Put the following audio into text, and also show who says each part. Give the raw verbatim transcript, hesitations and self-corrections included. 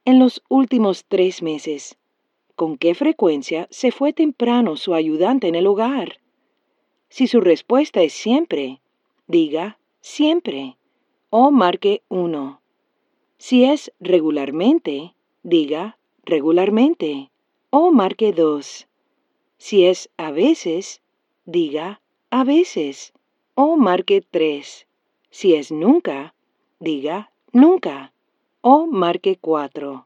Speaker 1: En los últimos tres meses, ¿con qué frecuencia se fue temprano su ayudante en el hogar? Si su respuesta es siempre, diga siempre o marque uno. Si es regularmente, diga regularmente o marque dos. Si es a veces, diga a veces o marque tres. Si es nunca, diga nunca o marque cuatro.